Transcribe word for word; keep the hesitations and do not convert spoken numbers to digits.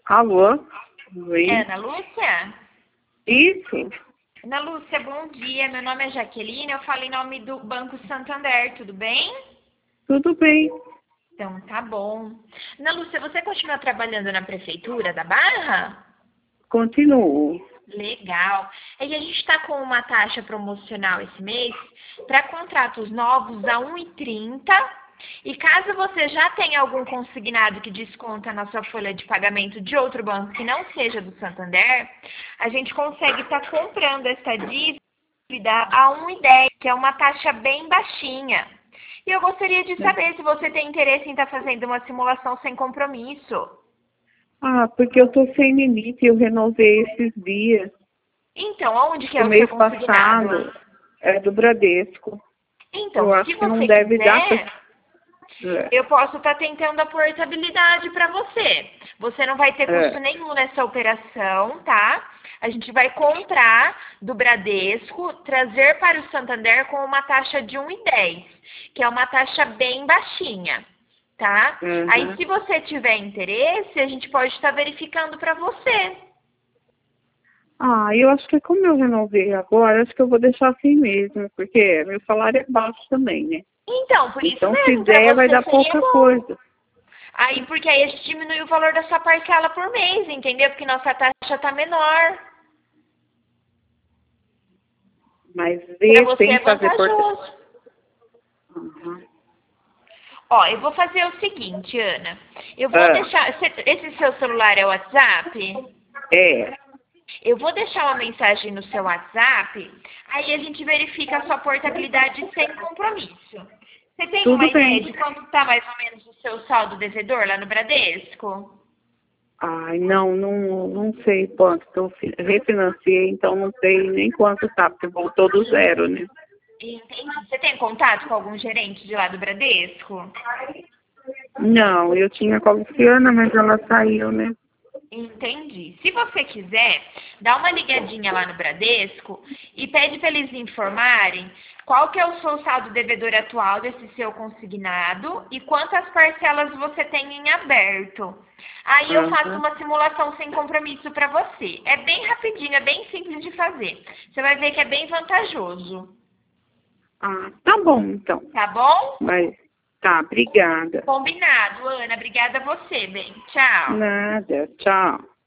Alô? Oi? É Ana Lúcia? Isso? Ana Lúcia, bom dia. Meu nome é Jaqueline, eu falo em nome do Banco Santander, tudo bem? Tudo bem. Então, tá bom. Ana Lúcia, você continua trabalhando na Prefeitura da Barra? Continuo. Legal. É que a gente está com uma taxa promocional esse mês para contratos novos a um e trinta. E caso você já tenha algum consignado que desconta na sua folha de pagamento de outro banco que não seja do Santander, a gente consegue estar comprando esta dívida a um e dez, que é uma taxa bem baixinha. E eu gostaria de saber se você tem interesse em estar fazendo uma simulação sem compromisso. Ah, porque eu tô sem limite, eu renovei esses dias. Então, aonde que é O o seu mês consignado? passado é do Bradesco. Então, Eu se acho que não você deve dar quiser, pra... É. eu posso estar tentando a portabilidade para você. Você não vai ter custo É. nenhum nessa operação, tá? A gente vai comprar do Bradesco, trazer para o Santander com uma taxa de um e dez, que é uma taxa bem baixinha, tá? Aí, Uhum. se você tiver interesse, a gente pode estar verificando para você. Ah, eu acho que como eu renovei agora, acho que eu vou deixar assim mesmo, porque meu salário é baixo também, né? Então, por isso Então, se mesmo, para der, vai você dar seria pouca bom. coisa. Aí, porque aí a gente diminui o valor da sua parcela por mês, entendeu? Porque nossa taxa tá menor. Mas Para ver você sem é fazer porta... vantajoso. Uhum. Ó, eu vou fazer o seguinte, Ana. Eu vou Ah, deixar... Esse seu celular é o WhatsApp? é. Eu vou deixar uma mensagem no seu WhatsApp, aí a gente verifica a sua portabilidade sem compromisso. Você tem uma Tudo ideia bem. de quanto está mais ou menos o seu saldo devedor lá no Bradesco? Ai, não, não, não sei quanto. Eu fi- refinanciei, então não sei nem quanto tá, porque voltou do zero, né? Entendi. Você tem contato com algum gerente de lá do Bradesco? Não, eu tinha com a Luciana, mas ela saiu, né? Entendi. Se você quiser, dá uma ligadinha lá no Bradesco e pede para eles informarem qual que é o seu saldo devedor atual desse seu consignado e quantas parcelas você tem em aberto. Aí eu faço Aham. uma simulação sem compromisso para você. É bem rapidinho, é bem simples de fazer. Você vai ver que é bem vantajoso. Ah, tá bom, então. Tá bom? Mas, tá, obrigada. Combinado, Ana. Obrigada a você, bem. Tchau. Nada, tchau.